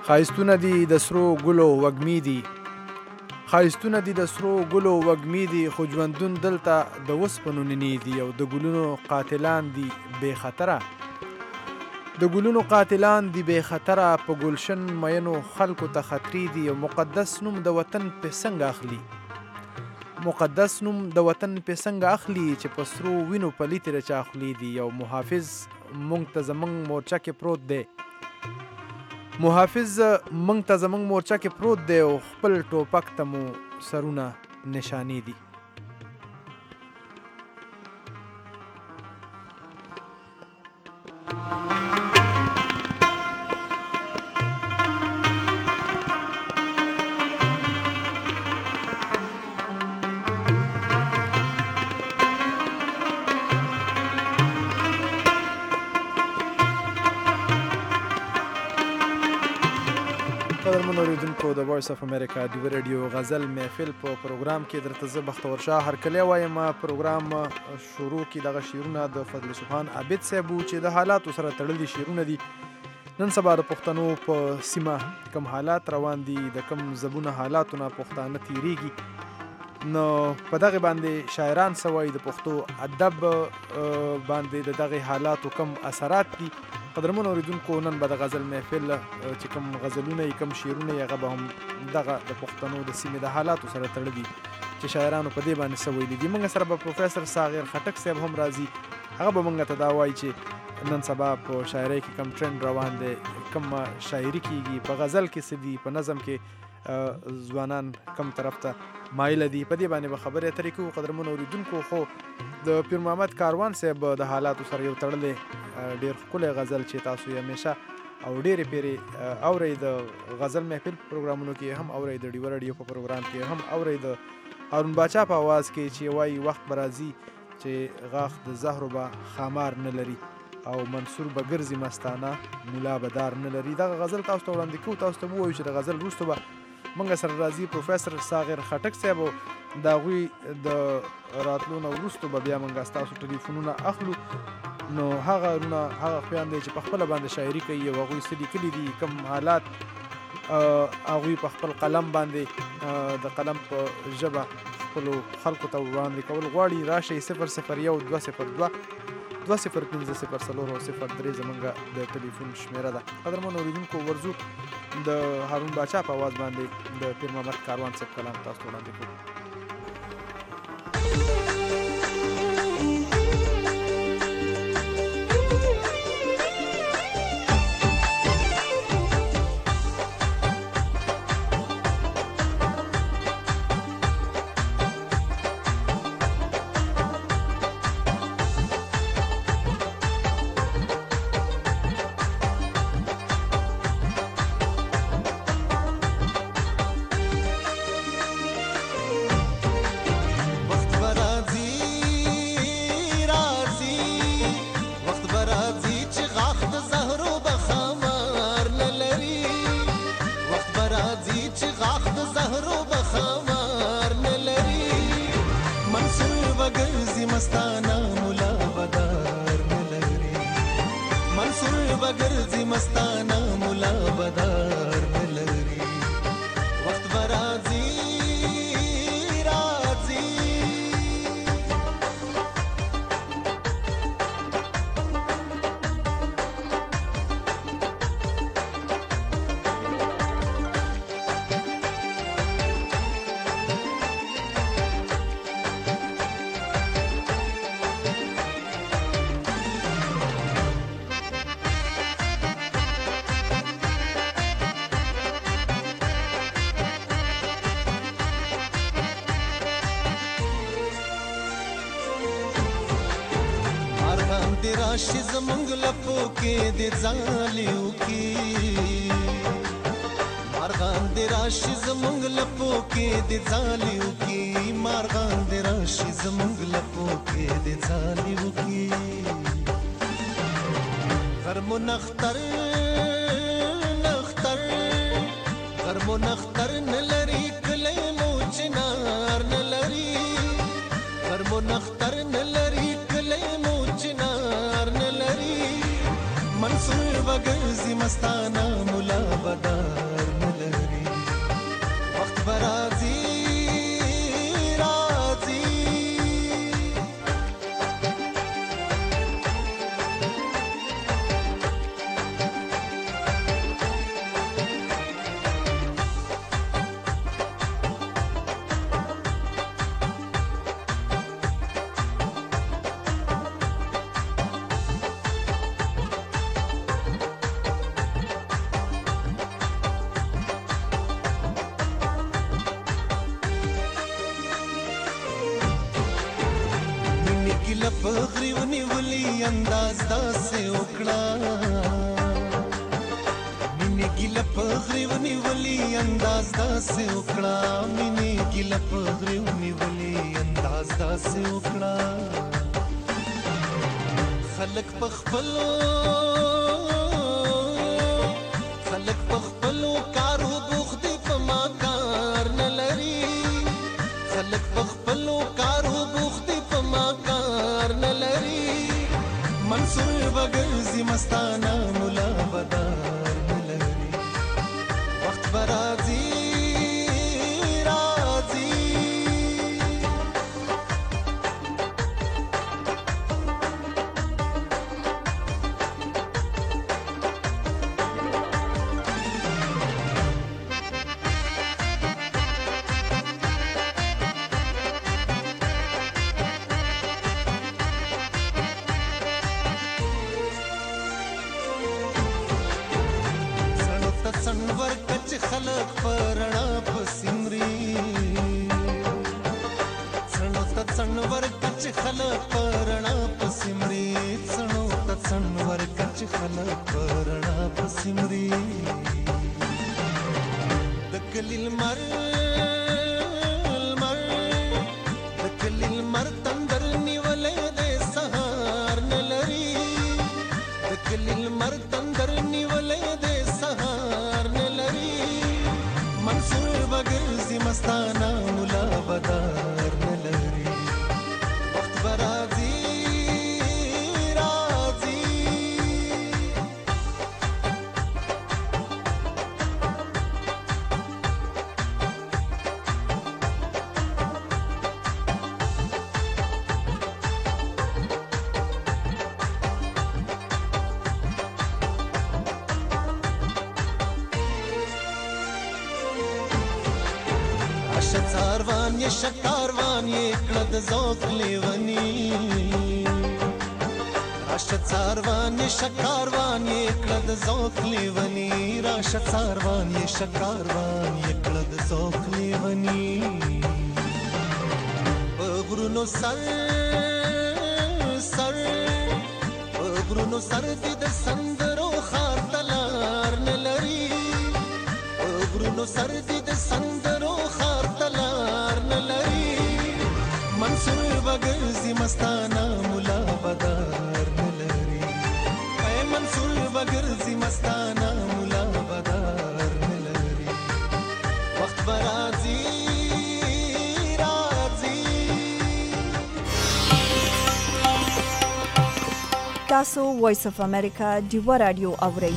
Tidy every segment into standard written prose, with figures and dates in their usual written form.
ښایستونه دي د سرو ګلو وږمې دي، ښایستونه دي د سرو ګلو وږمې دي، خو ژوندون دلته د وسپنو نینې دي او د ګلونو قاتلان دي بې خطره، د ګلونو قاتلان دي بې خطره، په ګلشن مینو خلکو ته خطرې دي او مقدس نوم د وطن پې څنګه اخلي، مقدس نوم د وطن پې څنګه اخلي چې په سرو وینو پلي ترې چا خولې دي او محافظ مونږ ته زمونږ مورچه کې پروت دی، محافظ مونږ ته زمونږ مورچه کې پروت دی او خپل ټوپک ته مو سرونه نشانې دي. قدرمنو اوریدونکو د وایس اف امریکا د ریډیو غزل محفل په پروګرام کې درته زه بختور شاه هرکلی وایم. پروګرام شروع کې دغه شعرونه د فضل سبحان عابد صاحب چې د حالاتو سره تړلي شعرونه دي. نن سبا د پښتنو په سیمه کم حالات روان دي، د کم زبونه حالاتونه پښتانه تیریږي، نو په دغه باندې شاعران سوای د پښتو ادب باندې د دغه حالاتو کم اثرات دي. قدرمنو اوریدونکو نن به د غزل محفل چې کوم غزلونه یې کوم شعرونه یې هغه به هم دغه د پښتنو د سیمې د حالاتو سره تړلي چې شاعرانو په دې باندې څه ویلي دي. موږ سره به پروفیسر صاغر خټک صاحب هم راځي، هغه به موږ ته دا وایي چې نن سبا په شاعرۍ کې کم ټرند روان دی، کم شاعري کیږي، په غزل کې څه دي، په نظم کې ځوانان کم طرف ته مایله دي، په دې باندې به خبرې اترې کوو. قدرمنو اوریدونکو خو د پیر محمد کاروان صاحب د حالاتو سره یو تړلی ډېر ښکلی غزل چې تاسو یې همیشه او ډېرې پیرې اورئ، د غزل محفل پروګرامونو کې هم اورئ، د ډیوه رادیو په پروګرام کې هم اورئ، د هارون باچا په آواز کې چې وایي وخت به راځي چې غاښ د زهرو به خامار نه لري او منصور به ګرځي مستانه ملا به دار نه لري. دغه غزل تاسو ته وړاندې کوو، تاسو ته ووایو چې د غزل وروسته به موږ سره راځي پروفیسر صاغر خټک صاحب، د هغوی د راتلو نه وروسته به بیا موږ ستاسو ټلیفونونه اخلو. نو هغه خویان دی چې په خپله باندې شاعري کوي او هغوی څه لیکلي دي، کوم حالات هغوی په خپل قلم باندې د قلم په ژبه خپلو خلکو ته وړاندې کول غواړي. راشئ 001 201 205 زمونږ د ټلیفون شمیره ده. قدرمنو اوریدونکو ورځو د هارون باچا په آواز باندې د پیر محمد کاروان صاحب کلام تاسو ته وړاندې کوو. راشي زمونږ لپو کې د ځالیو کې مارغان د راشي زمونږ لپو کې د ځالیو کې مارغان د راشي زمونږ لپو کې د ځالیو کې غرمو نختر غرمو نختر نلري کلی مو چنار نلري غرمو نختر نلري کلی مو منصور وگرزی مستانہ ملا بدار ګیله په غریو نیولي انداز داسې وکړه مینې ګیله په غریو نیولي انداز داسې وکړه مینې ګیله په غریو نیولي انداز داسې وکړه خلک په خپلو کارو بوخت دي په ما کار نه لري خلک په خپلو کارو بوخت دي په ما کار نه لري منصور بګرځي مستانه مولا بدار نه لري وخت به راځي خلق پرنا پسمري څنو ته څنور کچ خلق پرنا پسمري څنو ته څنور کچ خلق پرنا پسمري دکلیل مر دکلیل مر تندر نیولې د سهار نلري دکلیل مر تندر نیولې د سهار نلري منصور بګرځي مستانه مولا بدار نه لري وخت به راځي شکاروان یې شکاروان یې کړه د ذوق لیونی راشه څاروان یې شکاروان یې کړه د ذوق لیونی راشه څاروان یې شکاروان یې کړه د ذوق لیونی په غرونو سر په غرونو سر دې د سندرو خار تلار نه لري په غرونو سر دې د سندرو منصور بګرځي مستانه مولا بدار نه لري اے منصور بګرځي مستانه مولا بدار نه لري وخت به راځي تاسو وایس اف امریکا ډیوا رادیو اورئ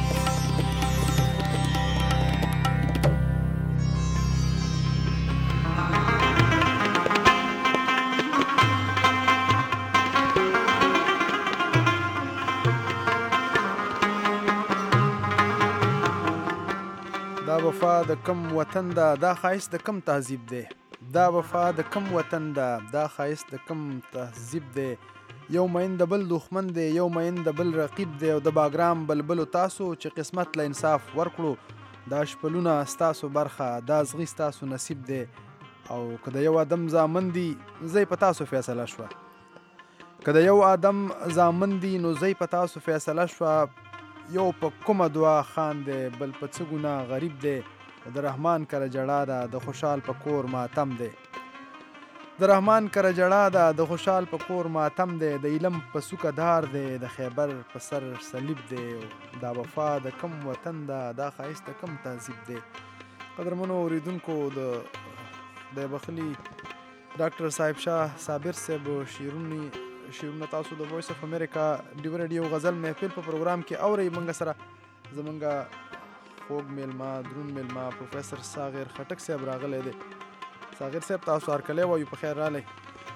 وفا د کم وطن دا خایست د کم تهذیب دی دا وفا د کم وطن دا خایست د کم تهذیب دی یو مین د بل دښمن دی یو مین د بل رقیب دی او د باګرام بلبلو تاسو چې قسمت له انصاف ورکړو دا شپلونه ستاسو برخه دا زغی ستاسو نصیب دی او که د یو آدم زامن دی زی په تاسو فیصله شوه که د یو آدم زامن دی نو زی په تاسو فیصله شوه یو په کومه دعا خان دی بل په څه ګناه غریب دی د رحمان کره جړا ده د خوشحال په کور ماتم دی د رحمان کره جړا ده د خوشحال په کور ماتم دی د علم په سوکه دار دی د خیبر په سر صلیب دی دا وفا د کم وطن دا خایست د کم تهذیب دی قدرمنو اوریدونکو د بخلی ډاکټر صاحب شاه صابر صاحب شیرونه تاسو د وایس اف امریکا ډیو رادیو غزل محفل په پروګرام کې اورئ موږ سره زمونږ خوږ میلمه درون میلمه پروفیسر صاغر خټک صاحب راغلی دی صاغر صاحب تاسو هرکلی وایو په خیر رالی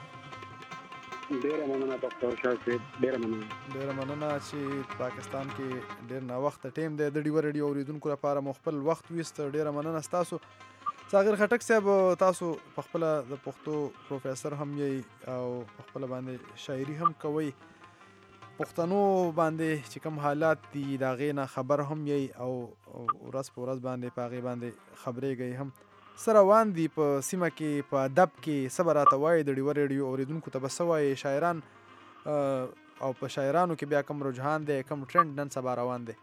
ډیره مننه ډاکټر شاه صاحب ډیره مننه چې پاکستان کې ډیر ناوخته ټیم دی د ډیو رادیو اوریدونکو لپاره مو خپل وخت ویست ډیره مننه ستاسو صاغر خټک صاحب تاسو په خپل د پښتو پروفیسر هم یې او په خپل باندې شاعري هم کوئ پښتنو باندې چې کوم حالات دي د هغې نه خبر هم یې او ورځ په ورځ باندې په هغې باندې خبرېږئ هم څه روان دي په سیمه کې په ادب کې څه به راته وایي د ډیوه ریډیو اورېدونکو ته به څه وایي شاعران او په شاعرانو کې بیا کوم رجحان دی کوم ټرند نن سبا روان دی؟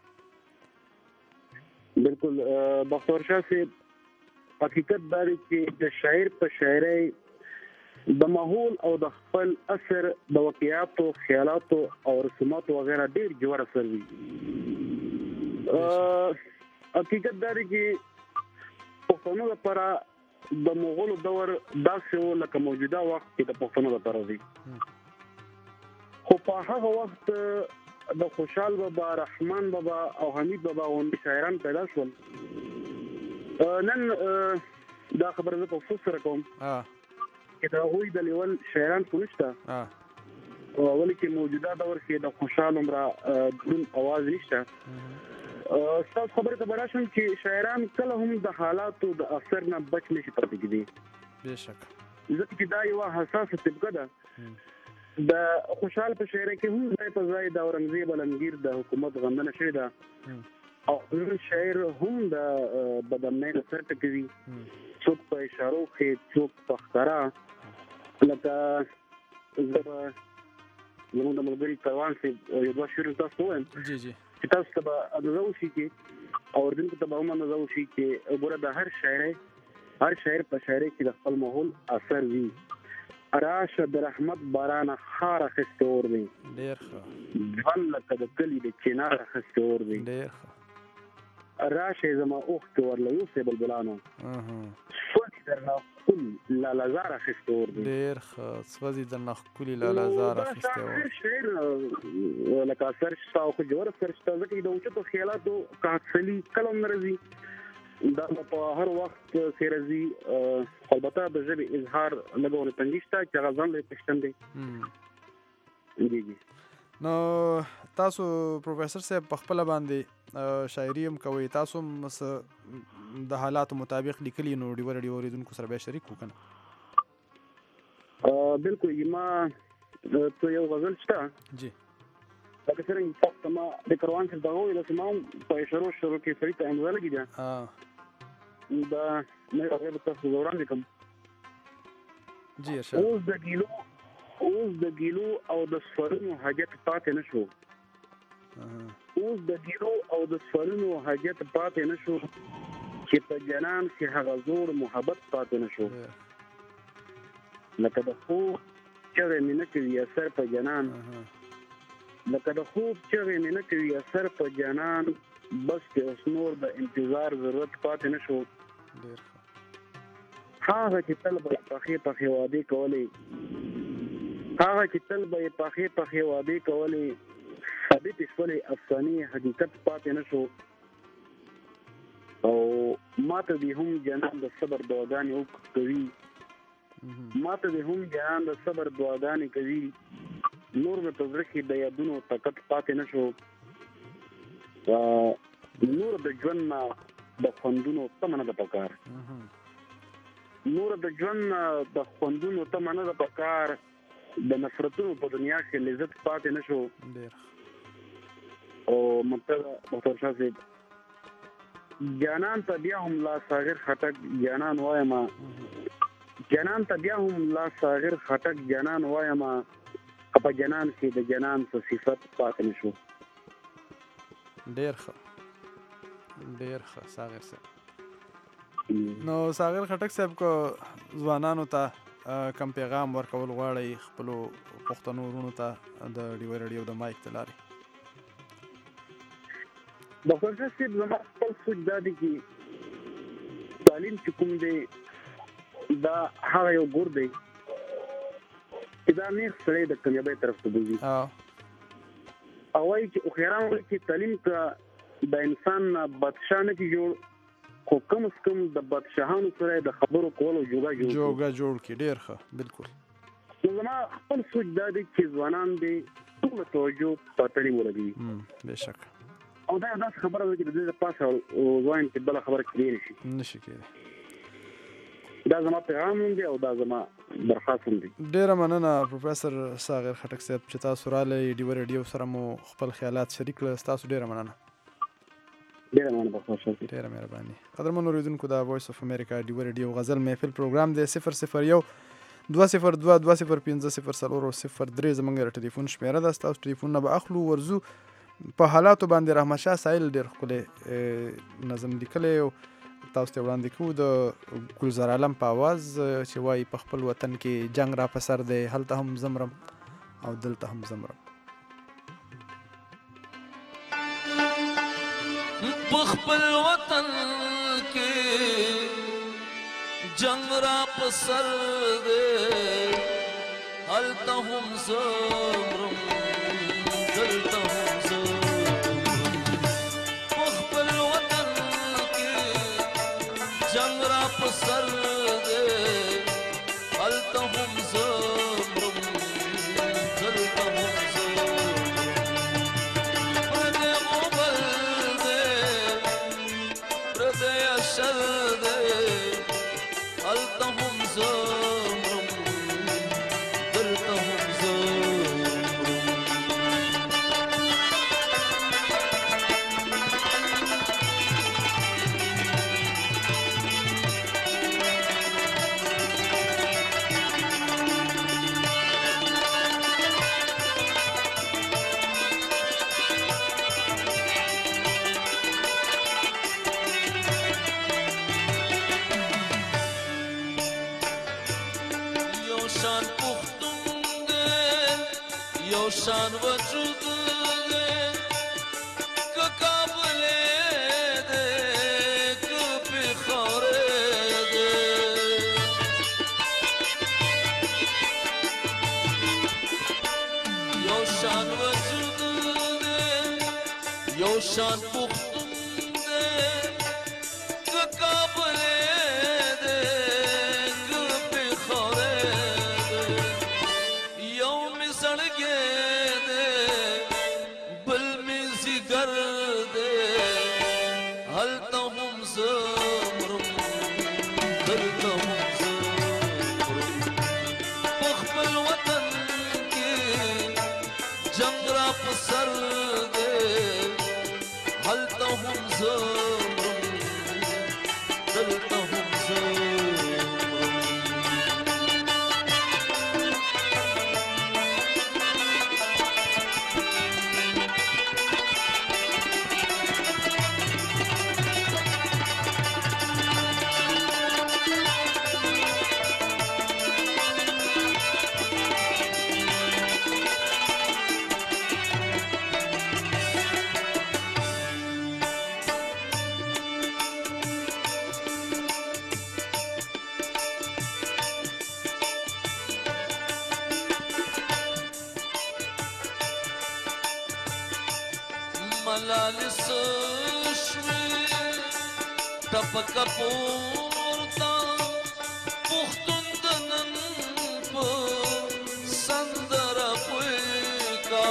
بالکل بختور شاه صاحب حقیقت دا دی چې د شاعر په شاعرۍ د ماحول او د خپل اثر د واقعاتو خیالاتو او رسوماتو وغیرہ ډیر جوړ اثر وي. حقیقت دا دی چې پښتنو لپاره د مغولو دور داسې و لکه موجوده وخت کې د پښتنو لپاره دی. خو په هغه وخت د خوشحال بابا، رحمان بابا او حمید بابا غوندې شاعران پیدا شول. نن دا خبره زه په افسوس سره کوم چې د هغوی د لیول شاعران خو نشته، ولې چې موجوده دور کې د خوشحال عمره دروند اواز نشته. ستاسو خبره ته به راشم چې شاعران کله هم د حالاتو د اثر نه بچ نشي پاتې کېدی. بېشک ځکه چې دا یوه حساسه طبقه ده. د خوشحال په شاعرۍ کې هم ځای په ځای د اورنګزیب عالمګیر د حکومت غندنه شوې ده او نور شاعر هم د بدامنۍ نه سر ټکوي، څوک په اشارو کې، څوک په ښکاره. لکه زه به زموږ د ملګري کاروان صاحب یو دوه شعرونه تاسو ته ووایم چې تاسو ته به اندازه وشي چې اورېدونکو ته به هم اندازه وشي چې ګوره د هر شاعر په شاعرۍ کې د خپل ماحول اثر وي. راشه د رحمت بارانه خار اخیستی اور دی، ډېر ښه. ژوند لکه د کلي د چنار اخیستی اور دی، ډېر ښه. راشه زما اوښکې ورله یوسئ بلبلانو، سوځي درنه ښکلي لالهزار اخیستی اور دی، ډېر ښه. سوځي درنه ښکلي لالهزار اخیستی اور. هر شاعر لکه اثر شته او ښه جوړ اثر شته، ځکه چې د اوچتو خیالاتو کاکسلي کله هم نه راځي، دا په هر وخت کې راځي. البته د ژبې اظهار لږونه تنګي شته چې هغه ځان لري پښتن دی. نو تاسو پروفیسر صاحب په خپله باندې شاعري هم کوئ، تاسو هم د حالاتو مطابق لیکلي، نو ډېر اورېدونکو سره بیا شریک وکړه. بالکل ما څه یو غزل شته جی لکه څرنګه تاسو ته ما د کاروان صاحب دغه وویل چې ما هم په اشارو کې سړي ته امضا لګي ده. دا مې هغه تاسو وړاندې کوم. جی ارشاد. اوس د ګیلو او د سفرونو حاجت پاتې نشو، اوس د ګیلو او د سفرونو حاجت پاتې نشو، چې په جنان کې هغه زوړ محبت پاتې نشو. لکه د خوب چغې مې نه کوي اثر په جنان، لکه د خوب چغې مې نه کوي اثر په جانان، بس کې اوس نور د انتظار ضرورت پاتې نشو. هغه چې تل به یې پخې وعدې کولې، هغه چې تل به یې پخې وعدې کولې، ثابتې شولې افسانې حقیقت پاتې نشو. او ماته دې هم جانان د صبر دعاګانې کوي، ماته دې هم جانان د صبر دعاګانې کوي، نور مې په زړه کې د یادونو طاقت پاتې نشو. نور د ژوند نه د خوندونو تمه نه ده پکار، نور د ژوند نه د خوندونو تمه نه ده پکار، د نفرتونو په دنیا کې لذت پاتې نشو. او مختار شاه صاحب جانان ته بیا هم لا صاغر خټک جانان وایم، جانان ته بیا هم لا صاغر خټک جانان وایم، په جنان کې د جنان څه صفت پاتې نشو. ډېر ښه ساغر صاحب. نو ساغر خټک صاحب کو ځوانانو ته کم پیغام ورکول غواړئ خپلو پښتنو وروڼو ته د ډیو رادیو د مایک ته لارې؟ ډاکټر صاحب زما خپل سوچ دا دی چې تعلیم چې کوم دی دا هغه یو ګور دی چې دا نیغ سړی د کامیابۍ طرف ته بوځي. او وایي چې هوښیاران وایي چې تعلیم که د انسان نه بادشاه نه کي جوړ، خو کم از کم د بادشاهانو سره د خبرو کولو جوګه جوړ کړي. ډېر ښه، بالکل. نو زما خپل سوچ دا دی چې ځوانان دې ټوله توجه په تعلیم ولګوي. بېشک. او دا داسې خبره ده چې د دې د پاسه ووایم چې بله خبره کېدی نشي کېدی. دا زما پیغام هم دی او دا زما درخواست هم دی. ډېره مننه پروفیسر ساغر خټک صاحب چې تاسو راغلئ ډیو رادیو سره مو خپل خیالات شریک کړل. ستاسو ډېره مننه. ډېره مننه بخښنه. ډېره مهرباني. قدرمنو اورېدونکو د وایس اف امریکا ډیو رادیو غزل محفل پروګرام دی 001 202 205 زمونږ ټلیفون شمیره ده. ستاسو ټلیفونونه به اخلو. ورزو په حالاتو باندې رحمت شاه سایل ډېر ښکلی نظم لیکلی او تاسو ته وړاندې کوو د ګلزار عالم په آواز چې وایي په خپل وطن کې جنگ را په سر دی، هلته هم زمرم او دلته هم زمرم. په خپل وطن کې جنگ را په سر دی، هلته هم زمرم دلته هم زمرم. په خپل وطن کې جنگ را په سر دی، هلته هم زمرم دلته هم زمرم. پردی موبل دی پردی اشر دی، هلته هم زمرم دلته هم زمرم. شان وجود دے کہ قابلے دے کہ پخارے دے، یو شان وجود دے یو شان پختون دے کہ قابلے دے کہ پخارے دے. یو می سڑگے هلته هم زمرم دلته هم زمرم. په خپل وطن کې جنگ را په سر دی، هلته هم زمرم دلته هم زمرم. ملالس شوی ټپکه پورته پښتون د نن په سندره پوی کا.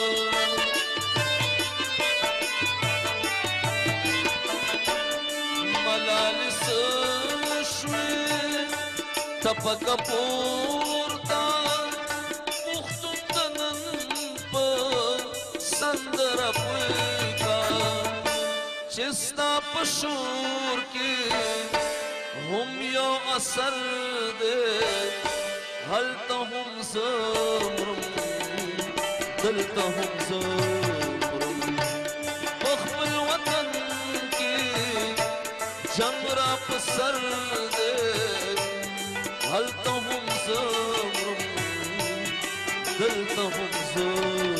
ملالس شوی ټپکه پورته پښتون د نن په سندره پوی چستا پشور کې هم یو اثر دے، هلته هم زمرم دلته هم زمرم. په خپل وطن کې جنگ را په سر دے، هلته هم زمرم دلته هم زمرم.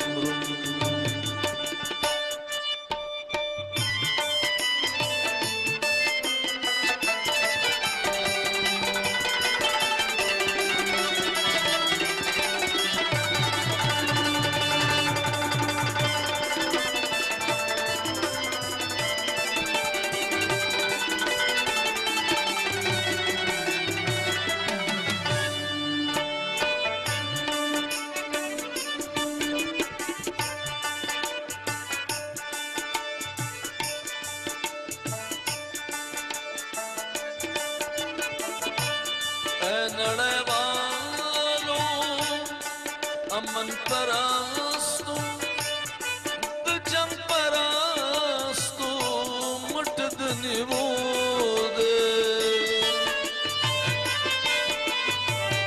امن پرستو د جنگ پرستو مټ د نیمو دے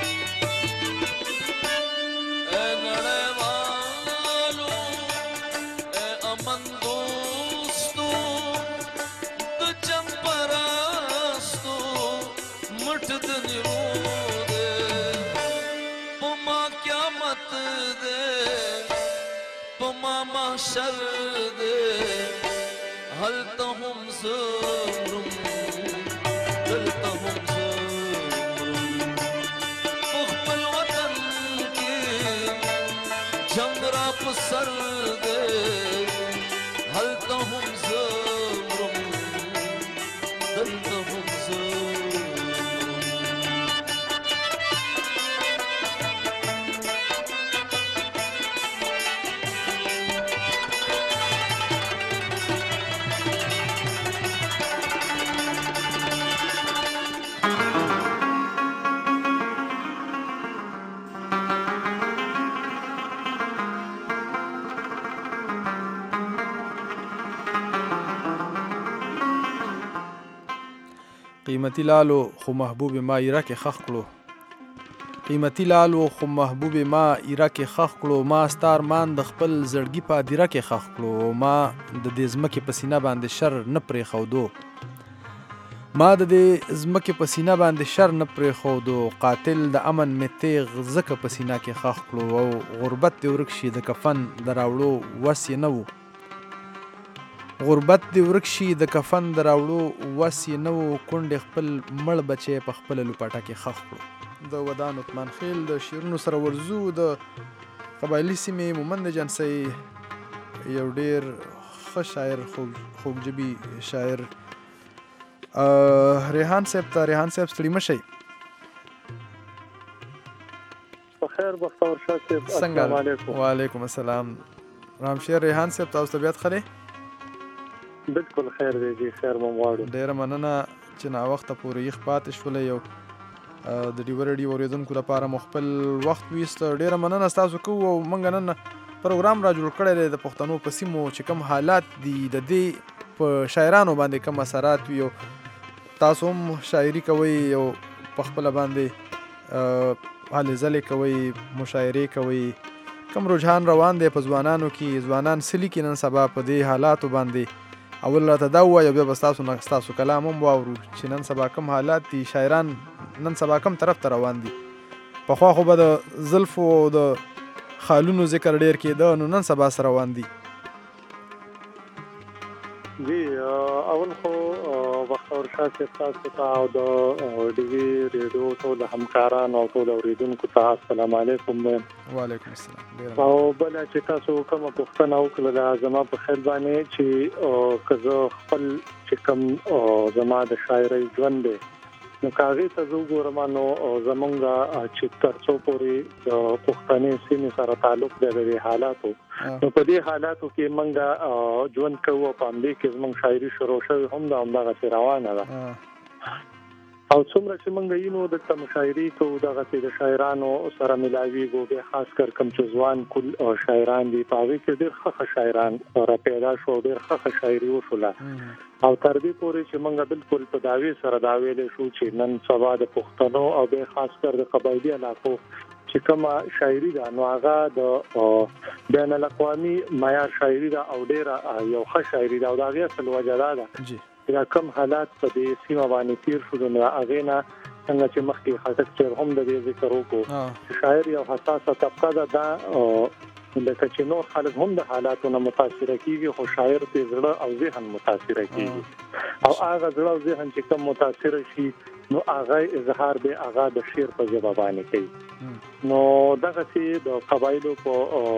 ما محشر دې هلته هم زه مرم دلته هم زه مرم په خپل وطن کې جنګ را په سر دې هلته هم زه مرم دلته هم زه قیمتي لالو خو محبوب ما ایره کې خخ کړو قیمتي لالو خو محبوب ما ایره کې خخ کړو ما ستار مان د خپل زړګي په دیره کې خخ کړو ما د دې ځمکې په سینه باندې شر نه پرېښودو ما د دې ځمکې په سینه باندې شر نه پرېښودو قاتل د امن مې تیغ ځکه په سینه کې خخ کړو او غربت دې ورک شي د کفن د راوړو وس یې نه و غربت دې ورک شي د کفن د راوړو وس یې نه و کونډې خپل مړ بچی په خپله لوپاټه کې خښ کړو د ودان عثمان خیل د شعرونو سره ورځو د قبایلي سیمې مومند جنسۍ یو ډېر ښه شاعر خوږژبي شاعر ریحان صاحب ته ریحان صاحب ستړي مه شئ بخیر بختور شاه صاحب السلام علیکم وعلیکم السلام رامشیر ریحان صاحب تاسو طبیعت ښه دی بالکل خیر دی جی خیر مو غواړو ډیره مننه چې ناوخته پورې یخ پاتې شولی یو د ډیو ریډیو اورېدونکو لپاره مو خپل وخت ویست ډیره مننه ستاسو کوو او موږ نن پروګرام را جوړ کړی دی د پښتنو په سیمو چې کوم حالات دي د دې په شاعرانو باندې کوم اثرات وي او تاسو هم شاعري کوئ او په خپله باندې هلې ځلې کوئ مشاعرې کوئ کوم رجحان روان دی په ځوانانو کې ځوانان څه لیکي نن سبا په دې حالاتو باندې اول راته دا ووایه بیا به ستاسو کلام هم واورو چې نن سبا کوم حالات دي شاعران نن سبا کوم طرف ته روان دي پخوا خو به د زلفو او د خالونو ذکر ډېر کېده نو نن سبا څه روان دي جی اول خو بختور شاه صاحب تاسو ته او د ډیوي ریډیو ټول همکاران او ټول اوریدونکو ته السلام علیکم وعلیکم السلام او بل چې تاسو کوم پوښتنه وکړه زما په خیال باندې چې کزه خپل چې کوم زما د شاعرۍ ژوند دی نو کاغذ ته وګورم نو زمونږه چې ترڅو پورې د پښتنې سیمې سره تعلق لري حالاتو نو په دې حالاتو کې مونږه ژوند کوو په دې کې زمونږ شاعري شروع شوی هم دا همدغه روانه ده او څومره چې مونږ یې نو د مشاعري کوو دغه د شاعرانو سره ملاویږو به خاص کر کوم چې ځوان کل شاعران دي په هغه کې ډېر ښه شاعران را پیدا شو ډېر ښه شاعري وشوله او تر دې پورې چې مونږ بالکل په داوی سره داویل شو چې نن سبا د پښتنو او به خاص کر د قبایلی علاقو چې کومه شاعري ده نو هغه د بین الاقوامي معیار شاعري ده او ډېر یو ښه شاعري ده او دا غي اصل وجدا ده دا کم حالات په دې سیمه باندې تیر شو نو هغه نه څنګه چې مخکې خاطر چې هم د دې ذکر وکړو شاعر یو حساسه طبقه ده لکه چې نور خلک هم د حالاتو نه متاثر کیږي خو شاعر په زړه او ذهن متاثر کیږي او هغه زړه او ذهن چې کوم متاثر شي نو هغه اظهار به هغه د شعر په ژبه باندې کوي نو دغه چې د قبایلو په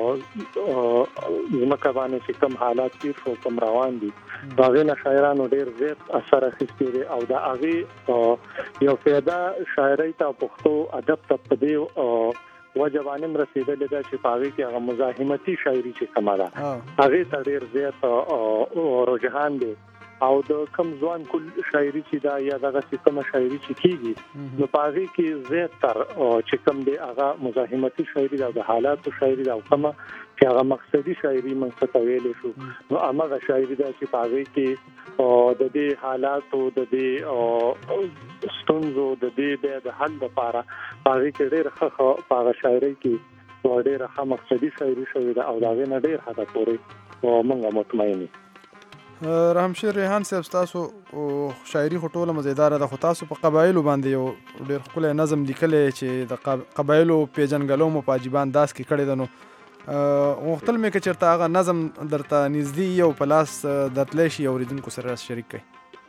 زمکه باندې چې کوم حالات تیر شو کوم روان دي هغه نه شاعرانو ډېر زیات اثر اخیستی دي او دا هغه یو فایده شاعرۍ ته پښتو ادب ته په دې وجبانم رسیدلې ده چې پاوی کې هغه مزاحمتي شاعري چې کماله هغه ته ډېر زیات رجحان دي او د کم ځوان کل شاعري چې دا یا دغه کوم شاعري چې کیږي نو پاوی کې زیات تر چې کم دی هغه مزاحمتي شاعري دا د حالاتو شاعري دا کومه چې هغه مقصدي شاعري موږ ته ویلې شو نو هغه شاعري دا چې پاوی کې د دې حالاتو د دې ستونزو د دې د حل لپاره پاوی کې ډېر ښه پاغه شاعري کې ډېر ښه مقصدي شاعري شوې ده او دا غي نه ډېر حدا پورې موږ مطمئن رحمشیر ریحان صاحب تاسو شاعري خو ټوله مزیداره ده خو تاسو په قبایلو باندې یو ډېر ښکلی نظم لیکلی چې د قبایلو پیژنګلو مو په عجیبه انداز کې کړی ده نو غوښتل مې که چېرته هغه نظم درته نږدې یو په لاس درتلی شي اورېدونکو سره شریک کړئ.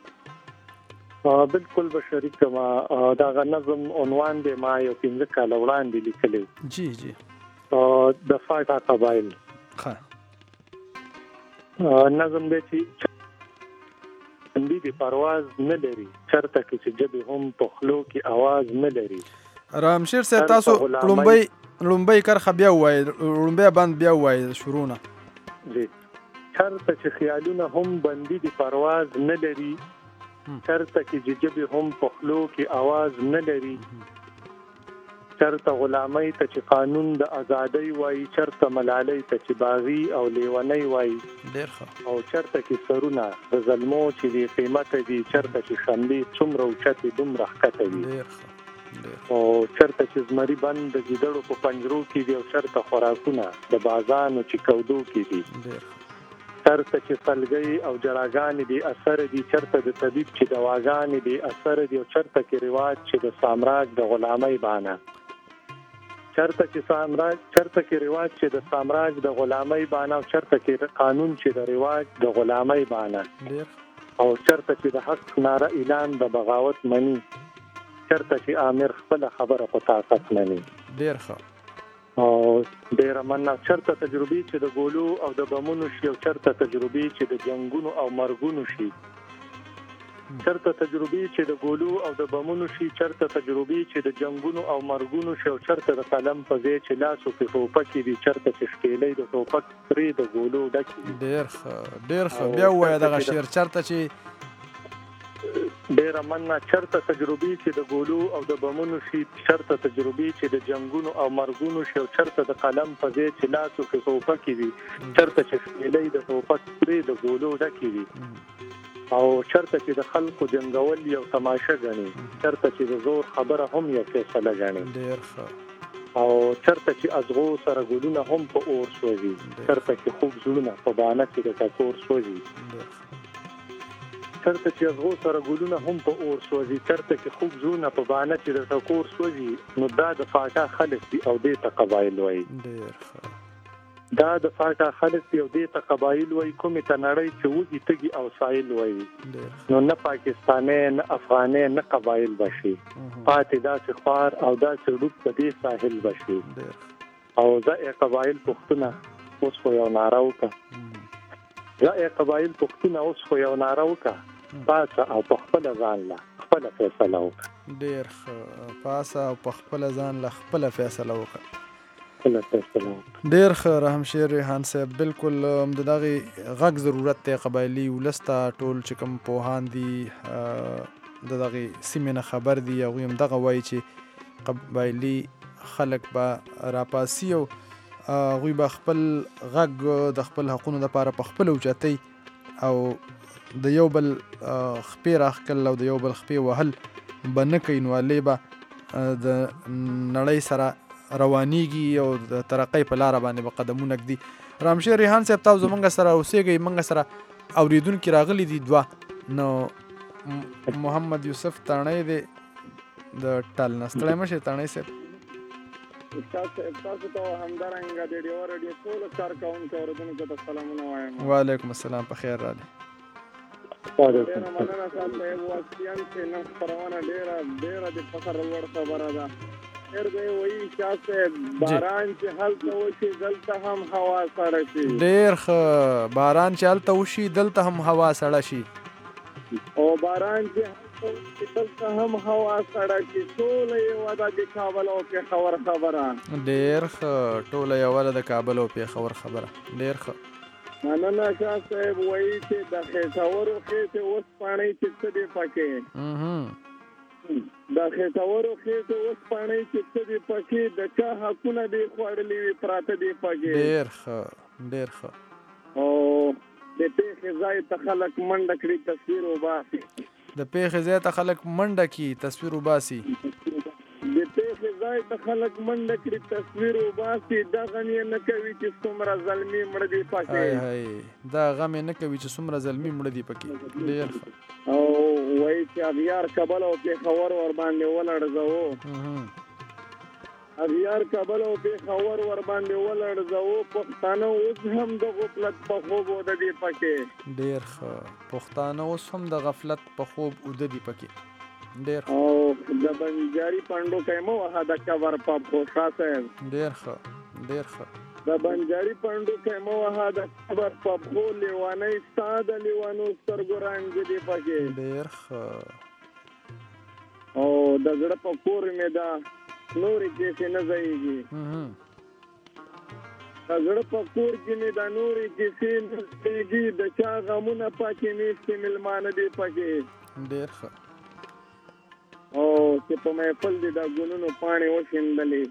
بالکل به شریک کړم. دغه نظم عنوان دی ما یو 15 کاله وړاندې لیکلی. جی جی. د فاټا قبایل. ښه. نظم دی چې بندي د پرواز نه لري، چرته کې چې ژبې هم په خولو کې آواز نه لري. رامشیر صاحب تاسو لومبۍ کرښه بیا ووایئ، لومبۍ بند بیا ووایئ شروع نه. جی. چرته چې خیالونه هم بندي د پرواز نه لري، چرته کې چې ژبې هم په خولو کې آواز نه لري، چرته غلامۍ ته چې قانون د ازادۍ وایي، چرته ملالۍ ته چې باغي او لیونۍ وایي، او چرته کې سرونه د ظلمو چې بې قیمته دي، چرته چې شملې څومره اوچتې دومره ښکته وي، او چرته چې زمري بند د ګیدړو په پنجرو کې دي، او چرته خوراکونه د بازانو چې کودو کې دي، چرته چې سلګۍ او جراګانې بې اثره دي، چرته د طبیب چې دواګانې بې اثره دي، او چرته کې رواج چې د سامراج د غلامۍ بانه، چرته کې رواج چې د سامراج د غلامۍ بانه، او چرته کې قانون چې د رواج د غلامۍ بانه، او چرته چې د حق ناره اعلان د بغاوت مني، چرته چې امیر خپل خبره په طاقت مني. ډیر ښه. او ډیر مننه. چرته تجربې چې د ګولو او د بمونو شي، او چرته تجربې چې د جنگونو او مرګونو شي، چرته تجربې چې د ګولو او د بمونو شي، چرته تجربې چې د جنگونو او مرګونو شي، او چرته د قلم په ځای چې لاسو کې ټوپکې دي، چرته چې شپېلۍ د ټوپک پرې د ګولو ډکې. ډیر ښه ډیر ښه. بیا ووایه دغه شعر. چرته چې ډیر مننه. چرته تجربې چې د ګولو او د بمونو شي، چرته تجربې چې د جنگونو او مرګونو شي، او چرته د قلم په ځای چې لاسو کې ټوپکې دي، چرته چې شپېلۍ د ټوپک پرې د ګولو ډکې وي، او چرته چې د خلکو جنگول یو تماشه غني، چرته چې د زور خبره هم یو فیصله غني. ډیر ښه. او چرته چې ازغو سره ګلونه هم په اور سوځي، چرته چې خوب زړونه په باندې کې د کور سوځي، چرته چې ازغو سره ګلونه هم په اور سوځي، چرته چې خوب زړونه په باندې کې د کور سوځي. نو دا د فاټا خلک دي او دې ته قبایل وایي. ډیر ښه. دا د فاټا خلک دی او دې ته قبایل وایي. کومې ته نړۍ چې وږي تږي او سایل وایي، نو نه پاکستاني نه افغاني نه قبایل بشي، پاتې داسې خوار او داسې ډوب په دې ساحل بشي. او زه قبایل پښتونه اوس خو یو ناره وکړه، زه قبایل پښتونه اوس خو یو ناره وکړه، پاسه او په خپله ځان له خپله فیصله وکړه. ډېر ښه. پاسه او په خپله ځان له خپله فیصله وکړه. ډیر ښه رحم شیر ریحان صاحب. بالکل د دغې غږ ضرورت دی قبایلي ولس ته. ټول چې کوم پوهان دي د دغې سیمې نه خبر دي، هغوی هم دغه وایي چې قبایلي خلک به راپاسي او هغوی به خپل غږ د خپل حقونو دپاره په خپله اوچتوي او د یو بل خپې راښکل او د یو بل خپې وهل به نه کوي، نو هلې به د نړۍ سره روانیږي او د ترقۍ په لاره باندې به قدمونه ږدي. رامشیر ریحان صاحب تاسو زموږ سره اوسېږئ، موږ سره اورېدونکي راغلي دي دوه. نو محمد یوسف تاڼۍ دی د ټل نه. ستړی مه شئ تاڼۍ صاحب. تاسو ته همدارنګه د ډیو راډیو ټولو کارکوونکو اورېدونکو ته سلامونه وایم. وعلیکم السلام. په خیر راغلي. ډېره مننه صاحب صاحب. واقعاً چې نن خپرونه ډېره د فخر وړ خبره ده. باران چې هلته وشي دلته هم هوا سړه شي. ډېر ښه. باران چې هلته وشي دلته هم هوا سړه شي. او باران چې هلته وشي دلته هم هوا سړه شي. ټوله یوه ده د کابل او پېښور خبره. ډېر ښه. ټوله یوه ده د کابل او پېښور خبره. ډېر ښه. مننه شاه صاحب. وایي چې د خېټورو خېټې اوسپاڼۍ چې څه دي پکې، د خېټورو خېټې اوسپاڼۍ چې څه دي پکې، د چا حقونه دې خوړلي وي پراته دي پکې. ډېر ښه. ډېر ښه. او د پېښې ځای ته خلک منډه کړي تصویر وباسي. د پېښې ځای ته خلک منډه کړي تصویر وباسي. د پېښې ځای ته خلک منډه کړي تصویر وباسي. دا غم یې نه کوي چې څومره زلمي مړه دي پکې. دا غم یې نه کوي چې څومره زلمي مړه دي پکې. ډېر ښه. او وایي چې اغیار کابل او پېښور ور باندې ولړزوو. اغیار کابل او پېښور ور باندې ولړزوو پښتانه اوس هم د غفلت په خوب اوده دي پکې. ډېر ښه. پښتانه اوس هم د غفلت په خوب اوده دي پکې. ډېر ښه. او د بنجاري پاڼډو کایمو وها د کور په خوشا صاحب. ډېر ښه. ډېر ښه. د بنجاري پاڼډو کایمو وها د کور په خو لیوانې ساده لیوانو سترګو رنګ دي پکې. ډېر ښه. او د زړه په کور مې دا نورې کیسې نه ځایږي. د زړه په کور کې مې دا نورې کیسې نه ځایږي. د چا غمونه پکې نشته مېلمانه دي پکې. ډېر ښه. او چې په محفل دي د ګلونو پاڼې وشیندلې.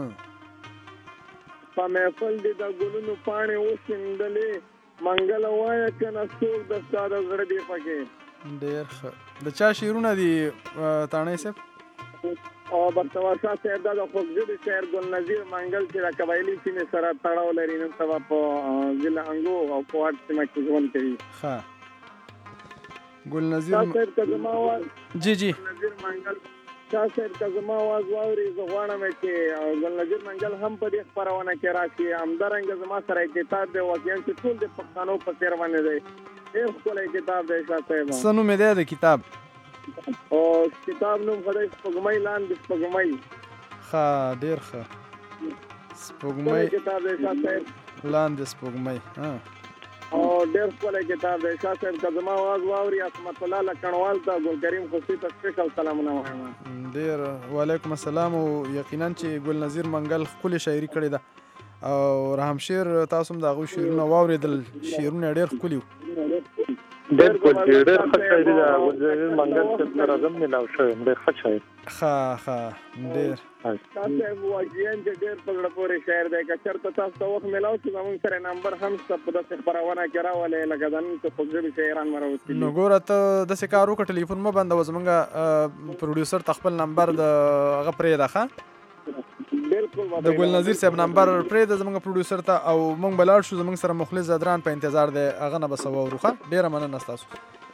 په محفل دي د ګلونو پاڼې وشیندلې. منګل وایه که نه څوک د ستا د زړه دي پکې. ډېر ښه. د چا شعرونه دي تاڼۍ صاحب؟ او بختور شاه صاحب دا د خوږژبې شاعر ګل نظیر منګل چې د قبایلي سیمې سره تړاو لري، نن سبا په ضلع انګو او په واټ سیمه کې ژوند کوي. ښه. ګل نظیر شاه صاحب که زما آواز جی نظیر منګل شاه صاحب که زما آواز واوري زه غواړم چې ګل نظیر منګل هم په دې خپرونه کې راشي. همدارنګه زما سره کتاب دی واقعا چې ټول د پښتنو په څېر باندې دی. ډېر ښکلی کتاب دی شاه صاحب. څه نوم یې دی د کتاب؟ او کتاب نوم خدای سپوږمۍ لاندې سپوږمۍ. ښه. ډېر ښه. سپوږمۍ کتاب دی شاه صاحب. لاندې سپوږمۍ. او ډېر ښکلی کتاب دی شاه صاحب. که زما آواز واوري عصمت الله لکڼوال ته ګل کریم خوشي ته سپیشل سلامونه وایم. ډېر وعلیکم السلام. او یقینا چې ګل نظیر منګل ښکلې شاعري کړې ده او رحم شیر تاسو هم د هغوی شعرونه واورېدل. شعرونه ډېر ښکلي وو. بالکل ډېر ښه شاعري ده. ګل نظیر منګل سره زم ملاو شوی. ډېر ښه شاعر. ښه. ډېر صاحب واقعا چې ډېر په زړه پورې شاعر دی. که چېرته تاسو ته وخت میلاو شي زموږ سره نمبر هم شته په داسې خپرونه کې راولئ لکه د نن څه خوږژبې شاعران مو راوستي. نو ګوره ته داسې کار وکړه ټلیفون مه بندوه. زمونږ پروډیوسر ته خپل نمبر د هغه پرېږده. ښه. د ګل نظیر صاحب نمبر پرېږده زمونږ پروډیوسر ته او موږ به لاړ شو. زمونږ سره مخلص زدران په انتظار دی. هغه نه به څه واورو. ښه. ډېره مننه ستاسو.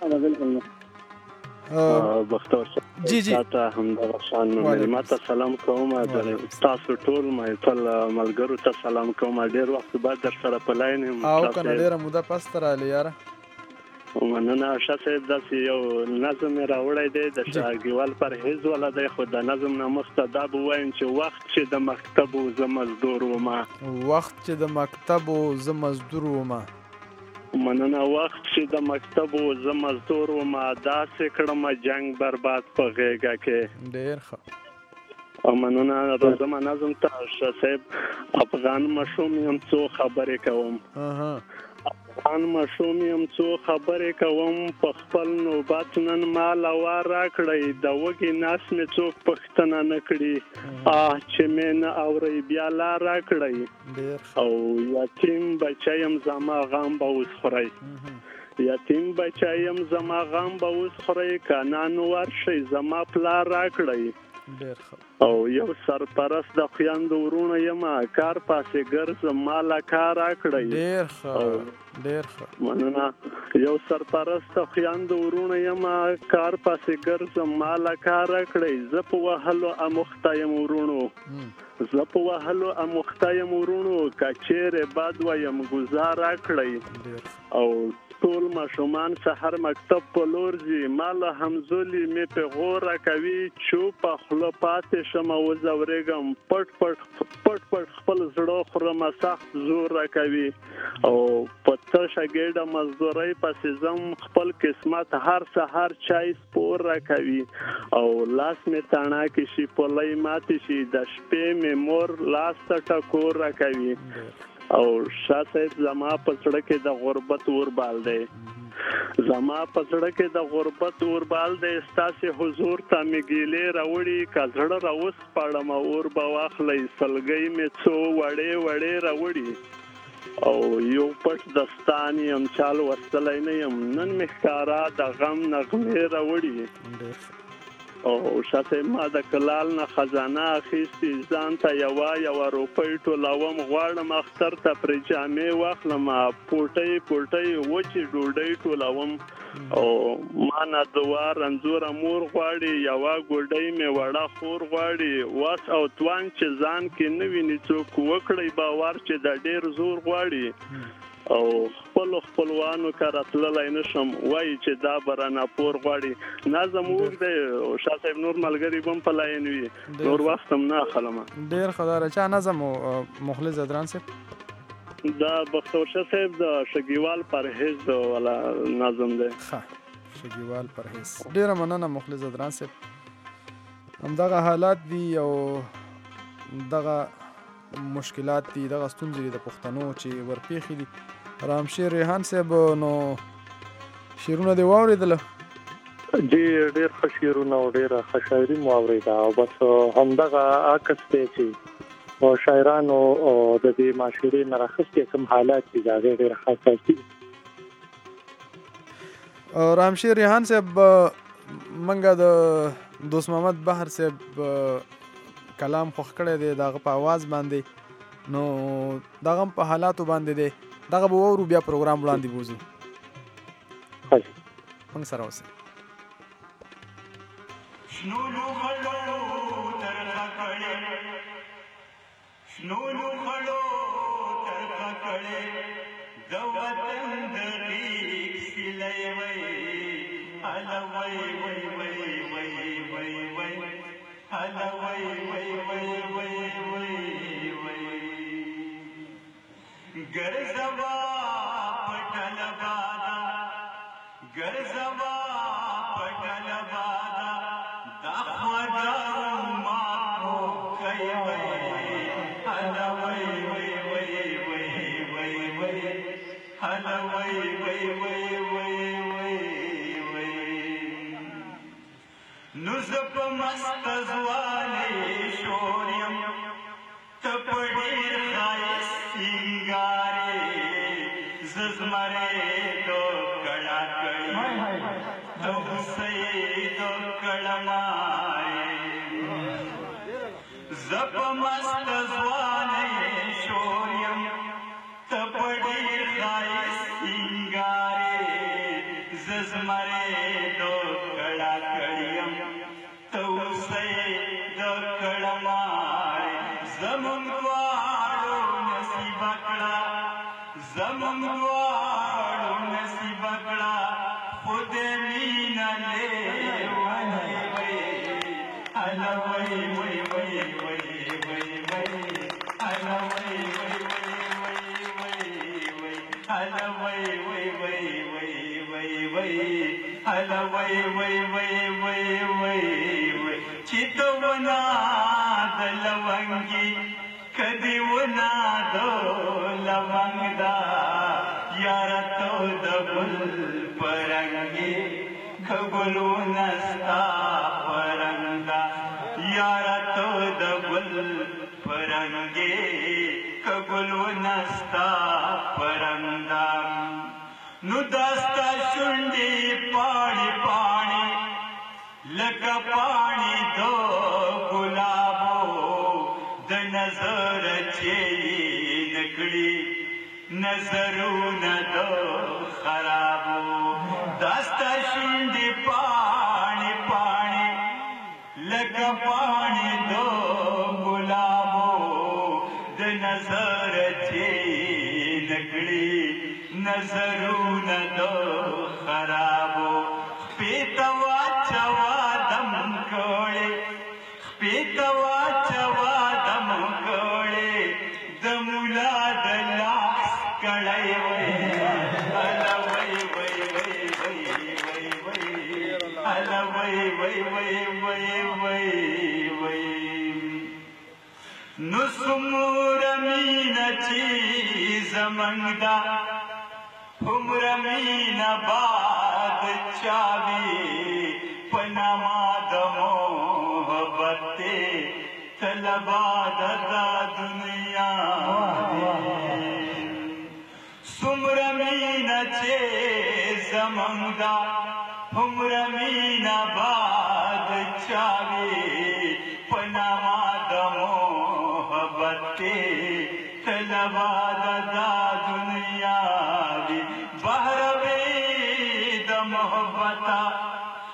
بختور جی تاته همدغه شان مېلمه ته سلام کوم. تاسو ټول ملګرو ته سلام کوم. ډېر وخت بعد در سره په لاین یم. او که نه ډېره موده پس ته راغلې یاره. مننه شاه صاحب. داسې یو نظم یې راوړی دی د شاګیوال پرهیز والا دی. خو د نظم نه مخته دا به ووایم چې وخت چې د مکتب و زه مزدور ومه. وخت چې د مکتب و زه مزدور ومه. مننه. وخت چې د مکتب و زه مزدور ومه. داسې کړمه جنګ برباد په غېږه کې. ډېر ښه. او مننه. راځم نظم ته شاه صاحب. افغان مشوم یم څو خبرې کوم. افغان مشوم یم څو خبرې کوم. په خپل نوبت نن مال وار راکړئ. د وږي ناس مې څوک پوښتنه نه کړي. چې مې نه اورئ بیا لار راکړئ. او یتیم بچی یم زما غم به اوس خورئ. یتیم بچی یم زما غم به اوس خورئ. که نن ورشئ زما پلار راکړئ. او یو سرپرست د خویندو ورونه یم. کار پاسې ګرځم ماله کار راکړئ. ډېر ښه. مننه. یو سرپرست د خویندو ورونه یم. کار پاسې ګرځم ماله کار راکړئ. زه په وهلو اموخته یم ورونو. زه په وهلو اموخته یم ورونو. که چیرې بد ویم ګزار راکړئ. او ټول ماشومان سحر مکتب په لور ځي. ماله همزولي مې پیغور راکوي. چوپه خوله پاتې شمه وځورېږم. پټ خپل زړه خورمه سخت زور راکوي. او په تشه ګېډه مزدورۍ پسې ځم. خپل قسمت هر سحر چای سپور راکوي. او لاس مې تڼاکې شي پلی ماتې شي. د شپې مې مور لاس ته ټکور راکوي. او شاه صاحب زما په زړه کې د غربت اوربال دی. زما په زړه کې د غربت اوربال دی. ستاسې حضور ته مې ګیلې راوړي. که زړه راوسپړم اور به واخلئ. سلګۍ مې څو وړې راوړي. او یو پټ دستان یم چال وستلی نه یم. نن مې ښکارا د غم نغمې راوړي. او شاه صاحب ما د کلال نه خزانه اخیستې. ځان ته یوه روپۍ ټولوم. غواړم اختر ته پرې جامې واخلم. پوټۍ وچې ډوډۍ ټولوم. او ما نه دوه رنځوره مور غواړي یوه ګوډۍ مې وړه خور غواړي وس او توان چې ځان کې نه ویني څوک وکړی باور چې د ډېر زور غواړي او خپلوانو کره تللی نشم وایي چې دا به رانه پور غواړي نظم اوږد دی او شاه صاحب نور ملګري به هم په لاین وي نور وخت هم نه اخلمه ډېر ښه دا چا نظم و مخلص ادران صاحب دا بختور شاه صاحب د شګیوال پرهیز والا نظم دی ښه شګیوال پرهیز ډېره مننه مخلص ادران صاحب همدغه حالات دي او دغه مشکلات دي دغه ستونزې د پښتنو چې ورپېښې دي رامشیر ریحان صاحب نو شعرونه دې واورېدله ډېر ښه شعرونه او ډېره ښه شاعري مو اورېده او بس همدغه عکس دی چې شاعرانو د دې معاشرې نه راخیستې کوم حالات دي د هغې ډېره حساسي رامشیر ریحان صاحب منګه د دوست محمد بحر صاحب کلام خوښ کړی دی د هغه په اواز باندې نو دغه هم په حالاتو باندې دی دغه به واورو بیا پروګرام وړاندې بوځو موږ سره اوسئ شنو خړو ترخه کړي د وطن د ریک سلې وای الا وای وای وای وای وای وای الا وای وای وای وای وای وای ګرځوا پټل بادا ګرځوا پټل بادا دا خواجه ما کو کوي وای الا وای وای وای وای وای وای الا وای وای وای وای وای وای نو زپ مست زواله شوریم تپډیر خایس سنگاره ززمره دو کړه کړي دو سید کړماره زپ مست زواله شوریم تپډیر خایس سنگاره ززمره دو کړه کړیم تو سید کړماره زمون دواړو نصیب کړه زمون دواړو نصیب کړه خود مینا له وای وای الا وای وای وای وای وای وای الا وای وای وای وای وای الا وای وای وای وای وای وای الا وای وای وای وای وای وای چیتونا دلونګي کدی ونا دو لونګ دا یار تو د بل پرنګي خګلو نستا پرنګا یار تو د بل پرنګي خګلو نستا پرنګا نو داستا شونډي پاڼي پاڼي لکه پاڼي دو ګلابو د نظر چې نکړي نظرونه دو خرابو داستا شونډي پاڼي پاڼي لکه پاڼي دو ګلابو د نظر چې نکړي نظرونه دو خرابو پیتوا چوا دم کوړي پیتوا چوا دم کوړي د مولا د لاس کړي وای الا وای وای وای وای وای وای الا وای وای وای وای وای وای نو سمور مینا چی زمنګدا عمر مینا باد چاوی پنما د محبت طلبا د دنیا سمر مینا چه زمنګدا عمر مینا باد چاوی پنما د محبت طلبا د دنیا بهر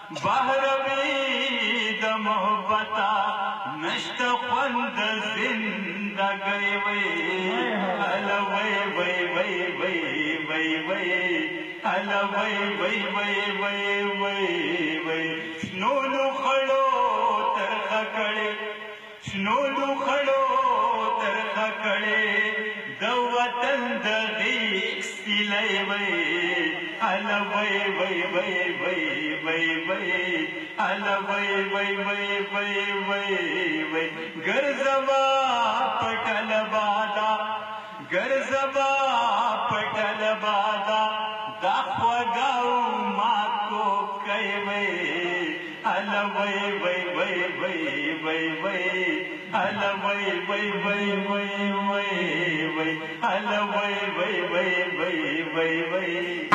بهروي د محبتا نشت خوند زندګي وي الا وي وي وي وي وي وي الا وي وي وي وي وي وي شنو خړو ترخه کړي شنو خړو ترخه کړي د وطن د غیږ سیلای وي الا وي وي وي وي وي وي الا وي وي وي وي وي وي ګرځوا پټل بادا ګرځوا پټل بادا دا خوګاو ما کو کوي وي الا وي وي وي وي وي وي الا وي وي وي وي وي وي الا وي وي وي وي وي وي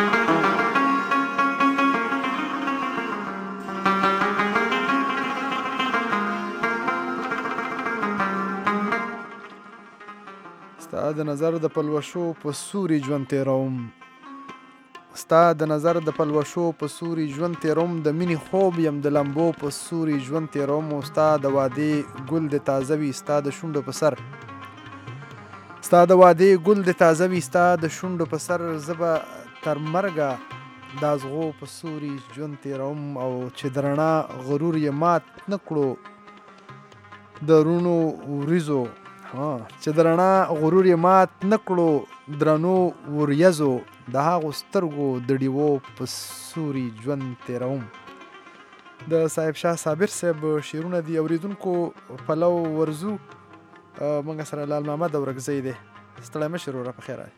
ستا د نظر د پلوشو په سوري ژوند تیروم ستا د نظر د پلوشو په سوري ژوند تیروم د مینې خوب یم د لمبو په سوري ژوند تیروم او ستا د وادي ګل د تازه وي ستا د شونډو په سر ستا د وادي ګل د تازه وي ستا د شونډو په سر زه به تر مرګه د ازغو په سوري ژوند تیروم او چې د رڼا غرور یې مات نه کړو د رونو وریځو چې د رڼا غرور یې مات نه کړو درنو وریځو د هغو سترګو د ډیوو په سوري ژوند تیروم. د صاحب شاه صابر صاحب شعرونه دي اوریدونکو پلو ورزو موږ سره لال محمد اورکزی دی ستړی مه شې وروره په خیر رالې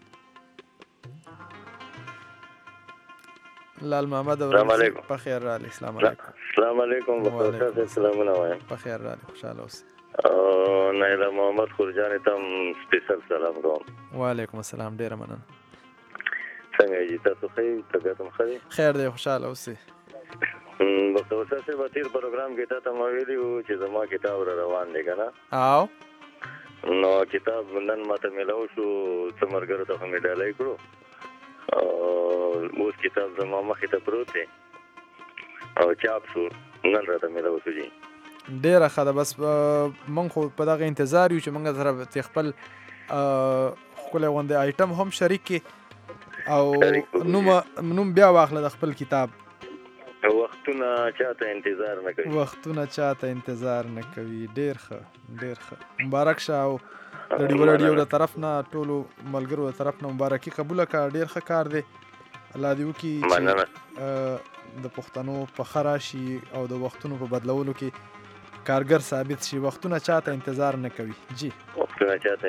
لال محمد اورکزی په خیر رالې السلام علیکم السلام علیکم سلامونه وایم په خیر رالې خوشحاله اوسئ نایله محمد خورجانې ته هم سپیشل سلام کوم وعلیکم السلام ډېره مننه څنګه یې تاسو ښه یې طبیعت هم ښه دی خیر دی خوشحاله اوسئ بختور صاحب تیر پروګرام کې تا ته ما ویلي وو چې زما کتاب را روان دی که نه او نو کتاب نن ماته میلاو شو څه ملګرو ته خو مې ډالۍ کړو اوس کتاب زما مخې ته پروت دی او چاپ شو نن راته میلاو شو جي ډېره ښه ده بس موږ خو په دغه انتظار یو چې موږ سره خپل ښکلی غوندې آیټم هم شریک کړي او نوم بیا واخله د خپل کتاب وختونه چاته انتظار نه کوي ډېر ښه مبارک شه او د ډیو د طرف نه ټولو ملګرو د طرف نه مبارکي قبوله کړه ډېر ښه کار دی الله دې وکړي چې د پښتنو په ښه راشي او د وختونو په بدلولو کې کارګر ثابت شي وختونه چاته انتظار نه کوي جی زه به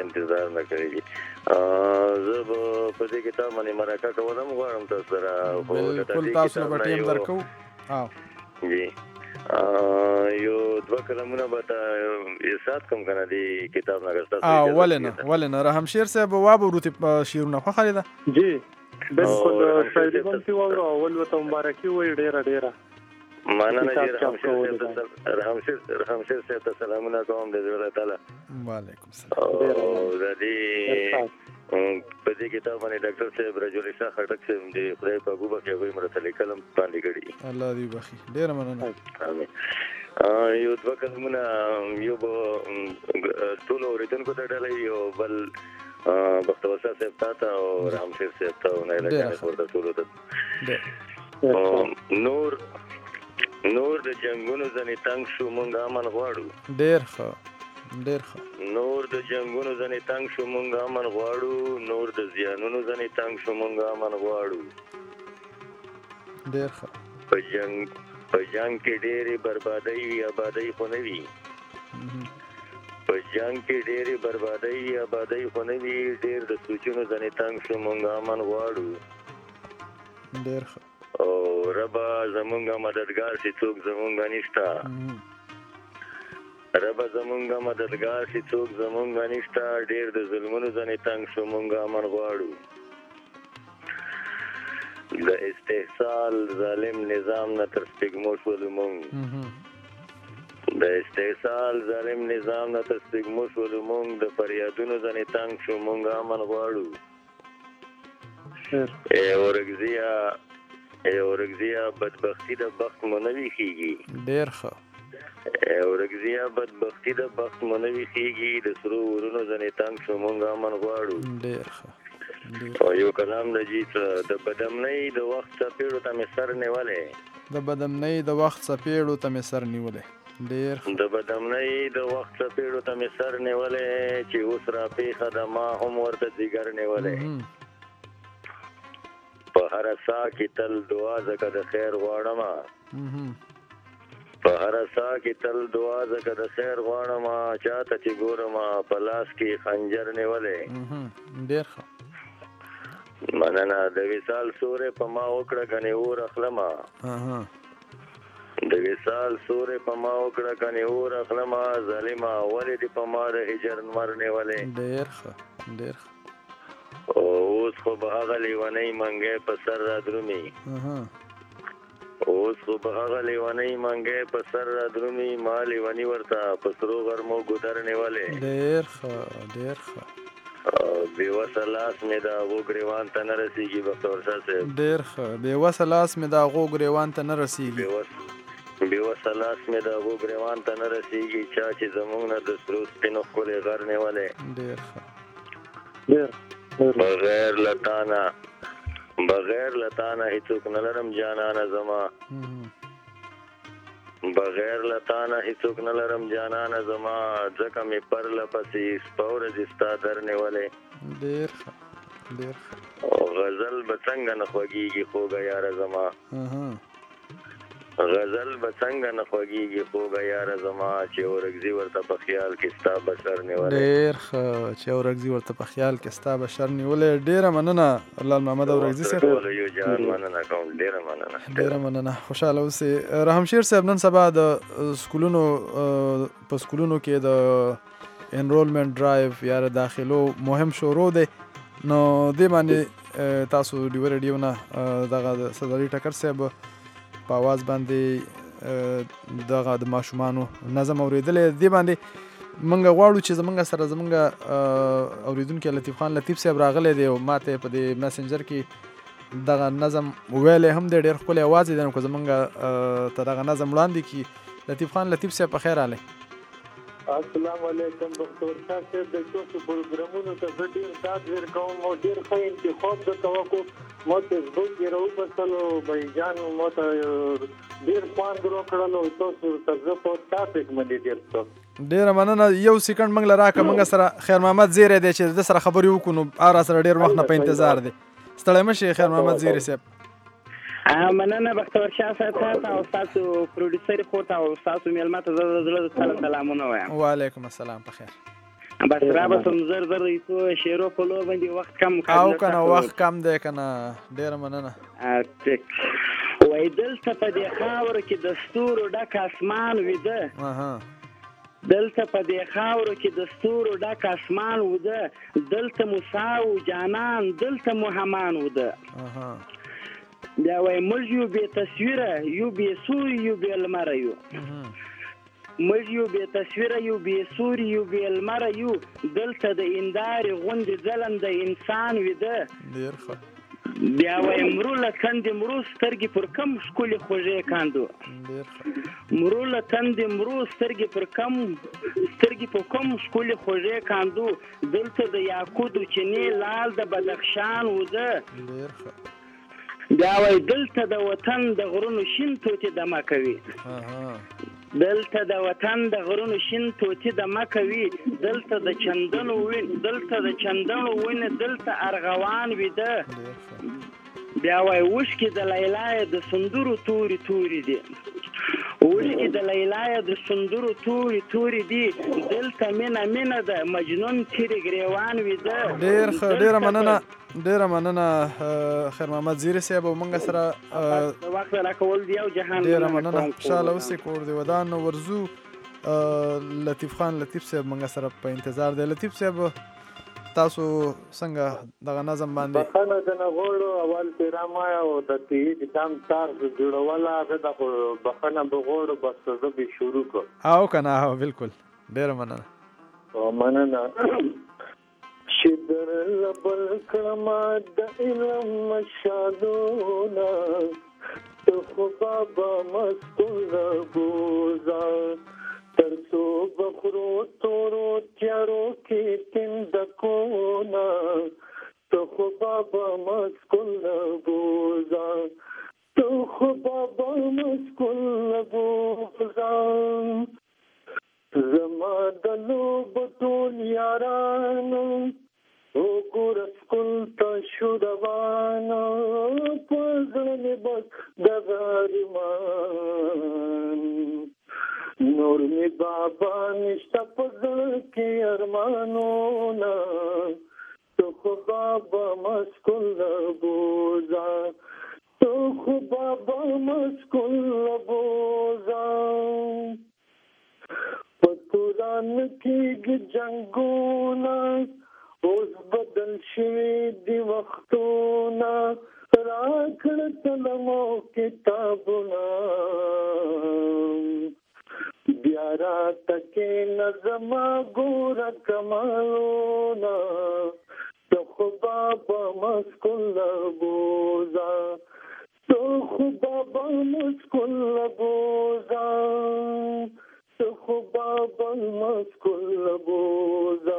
په دې کتاب باندې مرکه کول هم غواړم تاسو سره بالکل تاسو به ټیم درکو جی یو دوه کلمونه به ارشاد کوم که نه دې کتاب نه ولې نه رحم شیر صاحب واورو شعرونه خوښه ده جی بالکل شاعري هم چې واورو اول ورته مبارکي وایي ډېره مننه چې رحم شیر صاحب ته سلامونه کوم د زړه تعالی وعلیکم السلام او د دې په دې کتاب باندې ډاکټر صاحب رجل شاه خټک صاحب د خدای په ګوبه کې هغوی مرته لیکلم باندې کړي الله دې بخي ډېره مننه امين یو دوه کلمونه یو به ټولو اورېدونکو ته ډالۍ یو بل بختور صاحب ته او رحم شیر صاحب ته نایله جانې ورته ټولو ته نور د جنګونو ځنې تنګ شو مونږ امن غواړو ډېر ښه نور د جنګونو ځنې تنګ شو مونږ امن غواړو نور د زیانونو ځنې تنګ شو مونږ امن غواړو ډېر ښه په جنګ کې ډېرې بربادۍ وي آبادۍ خو نه وي په جنګ کې ډېرې بربادۍ وي آبادۍ خو نه وي ډېر د سوچونو ځنې تنګ شو مونږ امن غواړو ډېر ښه او ربا زمونږه مددگار شي څوک زمونږه نشته ډېر د ظلمونو ځنې تنګ شو مونږه امن غواړو د استحصال ظالم نظام نه تر سپږمو شولو مونږ د فریادونو ځنې تنګ شو مونږه امن غواړو اورکزیه ورګزیا بدبختی د بخت منوي خيږي ډیر ښه ورګزیا بدبختی د بخت منوي خيږي د سرو ورونو ځنې تنگ شو مونږه من غواړو ډیر ښه او یو کلام د جیت د بدمنۍ د وخت څپېړو ته مې سر نیولې د بدمنۍ د وخت څپېړو ته مې سر نیولې ډیر د بدمنۍ د وخت څپېړو ته مې سر نیولې چې اوس را پیښه د ما هم ورته ځیګر نیولې په هر سا کې تل دعا زکه د خیر غواړم په هر سا کې تل دعا زکه د خیر غواړم چاته چې ګورم په لاس کې خنجر نیولې ډیر ښه مننه د وصال سورې په ما وکړه کني اور اخلما د وصال سورې په ما وکړه کني اور اخلما ظالما ولې دې په ما د هجر نور نیولې ډیر ښه ډیر ښه اوس خو به هغه لیونۍ منګې په سر را درومي اوس خو به هغه لیونۍ منګې په سر را درومي ما لیونی ورته په سرو غرمو ګودر نیولې ډیر ښه ډیر ښه بې وسه لاس مې د هغو ګریوان ته نه رسېږي بختور شاه صاحب ډیر ښه بې وسه لاس مې د هغو ګریوان ته نه رسېږي بې وسه لاس مې د هغو ګریوان ته نه رسېږي چا چې زموږ نه د سرو سپینو ښکلې غر نیولی ډیر ښه بغیر له تانه هیڅوک نه لرم جانانه زما بغیر له تانه هیڅوک نه لرم جانانه زما ځکه مې پرله پسې سپه ورځې ستا در نیولی ډیر ښه ډیر ښه او غزل به څنګه نه خوږېږي خوږه یاره زما غزل به څنګه نه خوږېږي خوږه یاره زما چې اورګزي ورته په خیال کې ستا بشر نیولی ډیر ښه چې اورګزي ورته په خیال کې ستا بشر نیولی ډیره مننه لال محمد اورګزي صاحب یو جان مننه کوم ډیره مننه خوشحاله اوسئ رحم شیر صاحب نن سبا د سکولونو په سکولونو کې د انرولمنټ ډرایو یا د داخلو مهم شروع دی نو دې باندې تاسو ډیو ریډیو نه دغه صدري ټکر صاحب په आवाज باندې دغه د ماشومانو نظم اوریدلې دی باندې موږ غواړو چې زمونږ سره زمونږ اوریدونکو لطیف خان لطیف صاحب راغلی دی او ماته په دې میسنجر کې دغه نظم ویلې هم د ډېر ښکلی اواز دی نو زمونږ ته دغه نظم وړاندې کړي لطیف خان لطیف صاحب په خیر راغلی السلام علیکم ډاکټر شاه صاحب د تاسو پروګرامونو ته ډېر داد ورکوم او ډېر ښه انتخاب وکړو مو ته زړه راو بسلو بایجان مو ته ډېر خوان ورکړلو تاسو ته په ټاپک باندې ډېر مننه یو سکند موږ لراکه موږ سره خیر محمد زیری دی چې د سره خبرې وکړو نو سره ډېر وخت نه په انتظار دی ستړی مشي خیر محمد زیری صاحب مننه بختور شاه صاحب او تاسو پروډوسر کوته او تاسو میلمه ته زړه سلامونه وایم وعلیکم السلام په خیر بس را به سم زر ایتو شیرو په لور باندې وخت کم او کنه وخت کم دی کنه ډیر مننه وای دلته په دې خاور کې د ستورو ډک اسمان ویده دلته په دې خاور کې د ستورو ډک اسمان وده دلته موسی او جانان دلته محمد وده بیا وای موږ یو به تصویره یو به سوري یو به لمر یو موږ یو به تصویره یو به سوري یو به لمر یو دلته د اندار غوند ځلند انسان وده ډیر ښه بیا وای مرو له تند مرو سترګې پر کم ښکلې خوږې کاندو مرو له تند مرو سترګې پر کم سترګې په کم ښکلې خوږې کاندو دلته د یاقوتو چینې لال د بدخشان وده ډیر ښه بیا وای دلته د وطن د غرونو شین توتې دمه کوي دلته د وطن د غرونو شین توتې دمه کوي دلته د چندنو وین دلته ارغوان ویده بیا وای وشکې د لیلای د سندرو توري توري دي وشکې د لیلای د سندرو توري توري دي دلته مینه د مجنون تیرې ګریوان ویده ډیر ښه ډیره مننه خیر محمد زیری صاحب او موږ سره وخت راکول دی او جهان ډیره مننه خوشاله اوسئ کور دی ودان ورزو لطیف خان لطیف صاحب موږ سره په انتظار دی لطیف صاحب تاسو څنګه دغه نظم باندې بخنه د نغوړو اول پیرامه او د تیج کام تار جوړولا د بخنه بغوړو بس زه به شروع کو او کنه بالکل ډیره مننه شدر لبل کما د علم شادونا تو خو بابا مسکول بوزا ترڅو بخرو تورو تیارو کې تندکونا تو خو بابا مسکول بوزا تو خو بابا مسکول بوزا زما دلو بطول یارانو او ګور سکول ته شو روانه پزړه بس دغارمان نور می بابا نشته پزړه کې ارمانونه تو خو بابا مسکول بوزا تو خو بابا مسکول بوزا پتوران کې جنگونه اوس بدل شوی دی وختونه راکړ تلمو کتابونه بیا راتکې نظم ګور کمالونه تو خو بابا مسکول بوزا تو خو بابا مسکول بوزا تو خو بابا مسکول بوزا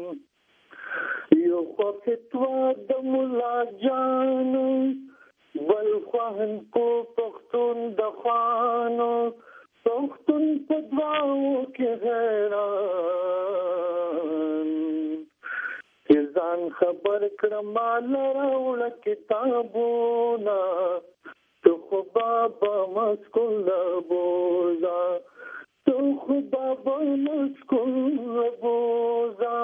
یو خو فتوا د مولا جانو بل خواهن کو پختون د خوانو پختون په دواو کې حیران ځان خبر کړم مال راوړه کتابونه تو خو بابا مسکول بوزا تو خو بابا مسکول بوزا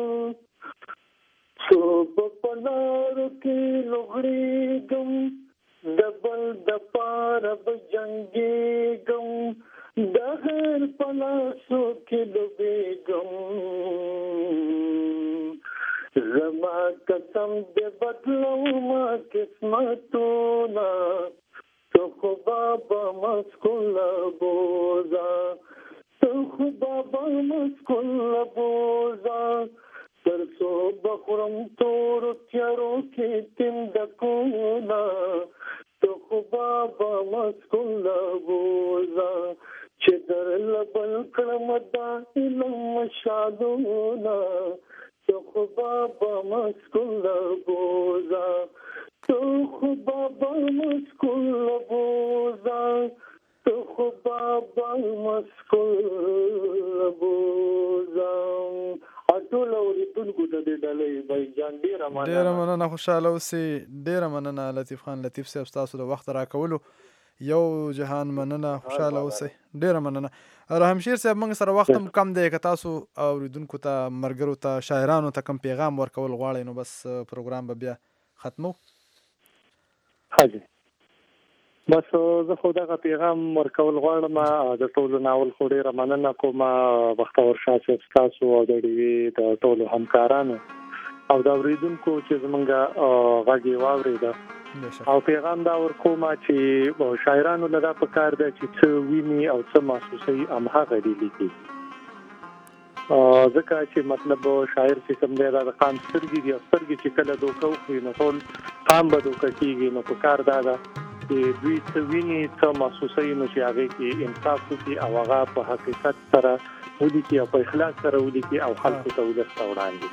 سو په لارو کې لوګړېږم دبل د پاره به جنګېږم د هر په لاسو کې لوبېږم زما قسم دې بدلومه قسمتونه تو خو بابا مسکول بوزا تو خو بابا مسکول بوزا ترڅو بخورم تور تیارو کې تندکونا تو خو بابا مسکول بوزا چې در لبل کړم دا علم شادونا تو خو بابا مسکول بوزا تو خو بابا مسکول بوزا تو خو بابا مسکول بوزا ټول اوریدونکو ته د ډلې بای جان ډیره مننه خوشاله اوسئ ډیره مننه لطیف خان لطیف صاحب تاسو د وخت راکولو یو جهان مننه خوشاله اوسئ ډیره مننه رحم شیر صاحب موږ سره وخت هم کم دی که تاسو اوریدونکو ته ملګرو ته شاعرانو ته کوم پیغام ورکول غواړئ نو بس پروګرام به بیا ختمو حاجی بس زه خو دغه پیغام ورکول غواړم د ټولو ناول خو ډیره مننه کوم بختور شاه صاحب تاسو او د ډیوي د ټولو همکارانو او د اوریدونکو چې زمونږ غږ واورېده او پیغام دا ورکوم چې شاعرانو لدا په کار ده چې څه ویني او څه محسوسوي هماغه دي لیکي ځکه چې مطلب شاعر چې کوم دی دا د قام سترګې دي سترګې چې کله دوکه وخوري نو ټول قام به دوکه کېږي نو په کار دا ده دوی څه ویني څه محسوسوي نو چې هغې کې انصاف وکړي او هغه په حقیقت سره ولیکي او په اخلاص سره ولیکي او خلکو ته ولس ته وړاندې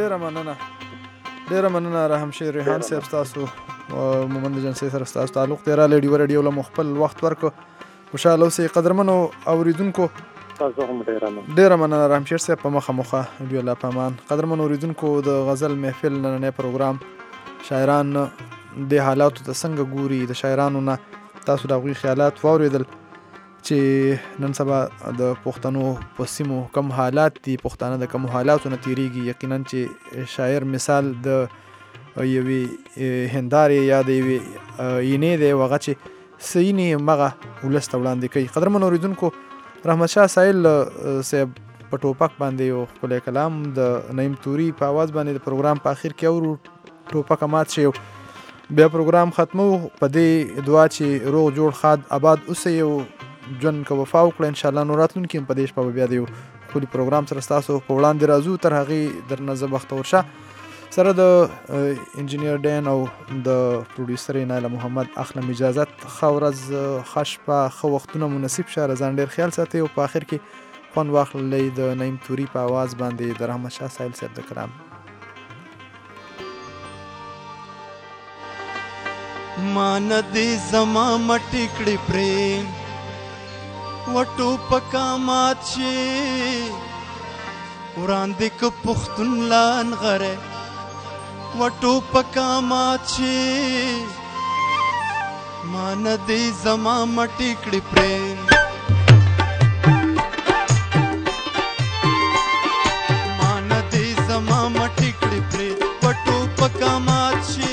ډیره مننه رحم شیر ریحان صاحب تاسو مومند جنسي سره تاسو تعلق دی را لډي ورډي له خپل وخت ورکو خوشاله اوسئ قدرمنو اوریدونکو تاسو هم ډیره مننه رحم شیر صاحب په مخه دی الله پامان قدرمنو اوریدونکو د غزل محفل نن پروګرام شاعران د حالاتو ته څنګه ګوري د شاعرانو نه تاسو د غوي خیالات واوریدل چې نن سبا د پښتنو په سیمو کم حالات دي پښتانه د کم حالاتو نه تیریږي یقینا چې شاعر مثال د یوې هندارې یا د یوې اینې دی هغه چې سینې مغه ولس ته وړاندې کوي قدرمنو اوریدونکو رحمت شاه سایل صاحب په ټوپک باندې یو ښکلی کلام د نعیم توري په آواز باندې د پروګرام په اخر کې اورو ټوپک مات شي بیا پروګرام ختمو په دې دعا چې روغ جوړ خاد آباد اوسئ او ژوند که وفا وکړه انشاءالله نو راتلونکي په دې شپه بیا د یو ښکلي پروګرام سره ستاسو په وړاندې راځو تر هغې درنه زه بختور شاه سره د انجینیر ډین او د پروډوسر نایله محمد اخلم اجازت ښه ورځ ښه شپه ښه وختونه مناسب شه ځان ډېر خیال ساتئ او په آخر کې خوند واخلئ د نعیم توري په آواز باندې د رحمت شاه سایل صاحب د کلام. مان دې زما مټې کړې پرې وټو پکا مات شي وړاندې که پښتون لان غره وټو پکا مات شي مان دې زما مټې کړې پرې مان دې زما مټې کړې پرې وټو پکا مات شي